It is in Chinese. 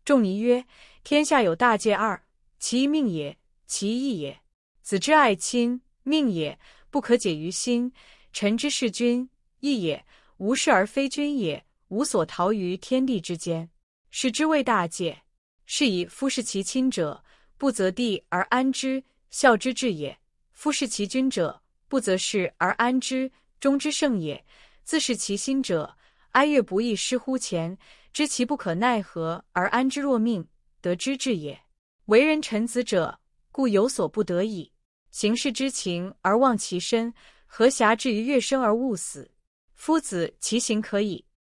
仲尼曰：天下有大戒二，其一命也，其一义也。子之爱亲，命也，不可解于心；臣之事君，义也，无事而非君也，无所逃于天地之间。是之谓大戒。是以夫视其亲者，不择地而安之，孝之至也；夫视其君者，不择事而安之，忠之圣也；自视其心者，哀乐不亦失乎前，知其不可奈何而安之若命，得之至也。为人臣子者，故有所不得已。行事之情而忘其身，何暇至于乐生而勿死？夫子其行可矣，